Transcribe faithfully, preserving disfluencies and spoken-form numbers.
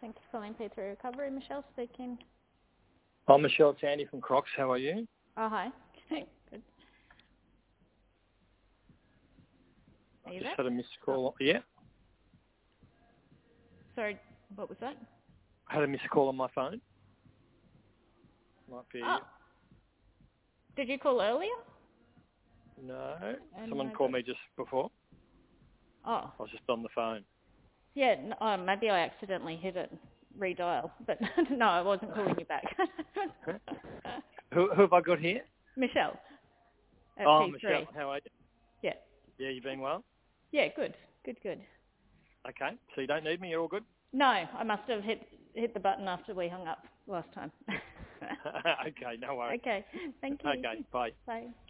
Thank you for calling P three Recovery. Michelle speaking. Hi, Michelle. It's Andy from Crocs. How are you? Oh, hi. Good. Are you Just there? had a missed call. Oh. Yeah. Sorry, what was that? I had a missed call on my phone. Might be. Oh. Did you call earlier? No. And Someone I called got... me just before. Oh. I was just on the phone. Yeah, no, oh, maybe I accidentally hit it, redial. But no, I wasn't calling you back. who, who have I got here? Michelle. At Oh, P three. Michelle. How are you? Yeah. Yeah, you been well? Yeah, good. Good, good. Okay. So you don't need me? You're all good? No, I must have hit hit the button after we hung up last time. Okay, no worries. Okay, thank you. Okay, bye. Bye.